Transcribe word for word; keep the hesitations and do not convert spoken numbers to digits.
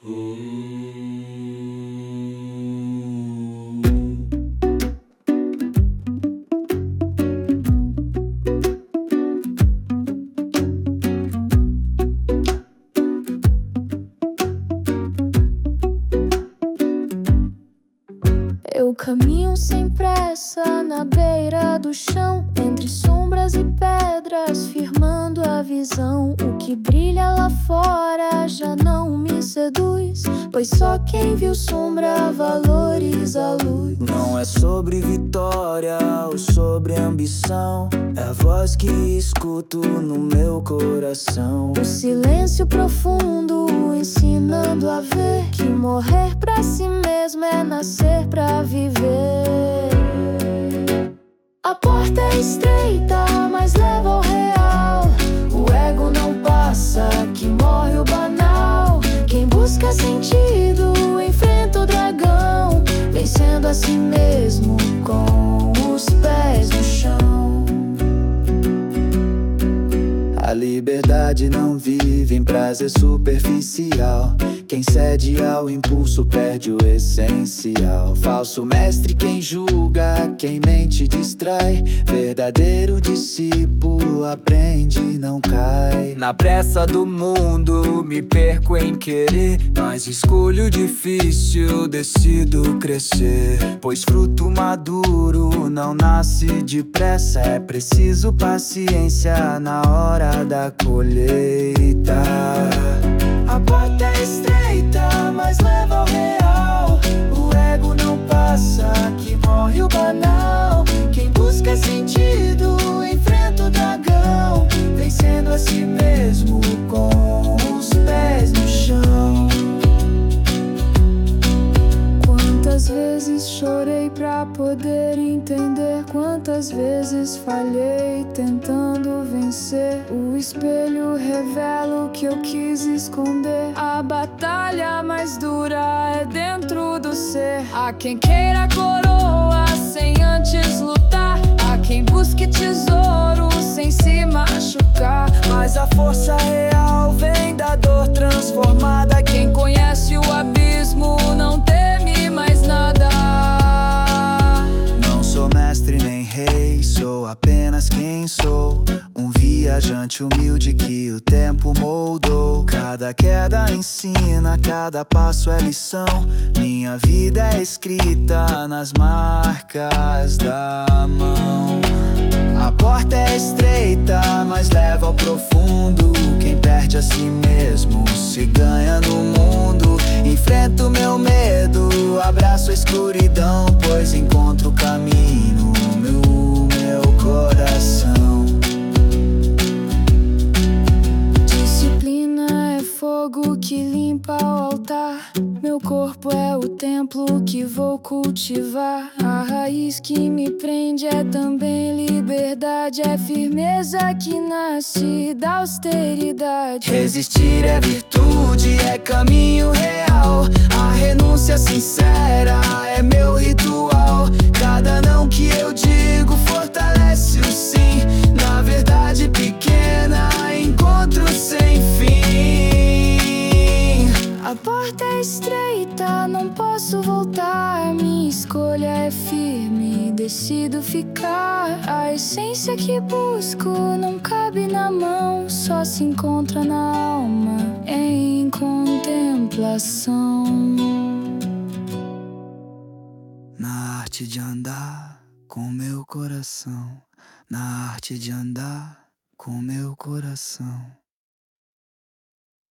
Eu caminho sem pressa na beira do chão, entre sombras e pedras, firmando a visão. O que brilha lá fora já não me seduz, pois só quem viu sombra valoriza a luz. Não é sobre vitória ou sobre ambição, é a voz que escuto no meu coração. O silêncio profundo ensinando a ver que morrer pra si mesmo é nascer pra viver. A porta é estreita, mas leva ao real. O ego não passa, que morre o banal. Quem busca sentido enfrenta o dragão, vencendo a si mesmo com os pés no chão. A liberdade não vive em prazer superficial. Quem cede ao impulso perde o essencial. Falso mestre quem julga, quem mente distrai. Verdadeiro discípulo aprende e não cai. Na pressa do mundo me perco em querer, mas escolho difícil, decido crescer. Pois fruto maduro não nasce depressa, é preciso paciência na hora da colheita. A porta é estreita, mas leva ao real. O ego não passa, que morre o banal. Quem busca sentido enfrenta o dragão, vencendo a si mesmo com os pés no chão. Quantas vezes chorei pra poder entender, quantas vezes falhei tentando vencer. O espelho revela o que eu quis esconder. A batalha mais dura é dentro do ser. Há quem queira a coroa sem antes lutar, há quem busque tesouro sem se machucar. Mas a força real vem da dor transformada. Quem conhece o abismo não teme mais nada. Não sou mestre nem rei, sou apenas quem sou. Um viajante humilde que o tempo moldou. Cada queda ensina, cada passo é lição. Minha vida é escrita nas marcas da mão. A porta é estreita, mas leva ao profundo. Quem perde a si mesmo se ganha no mundo. Enfrento meu medo, abraço a escuridão, pois encontro o caminho no meu coração. Disciplina é fogo que limpa o altar. Meu corpo é o templo que vou cultivar. A raiz que me prende é também liberdade. É firmeza que nasce da austeridade. Resistir é virtude, é caminho real. A renúncia sincera é meu ritual. Cada não que eu digo fortalece o sim. Na verdade pequena encontro sem fim. A porta é estreita, não posso voltar. Minha escolha é firme, decido ficar. A essência que busco não cabe na mão, só se encontra na alma em contemplação. Na arte de andar com meu coração, na arte de andar com meu coração.